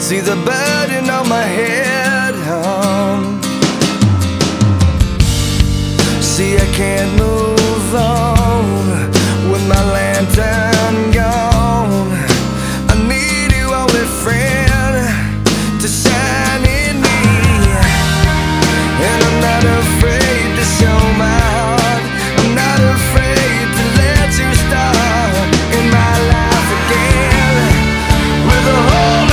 see the burden on my head. See, I can't move on with my lantern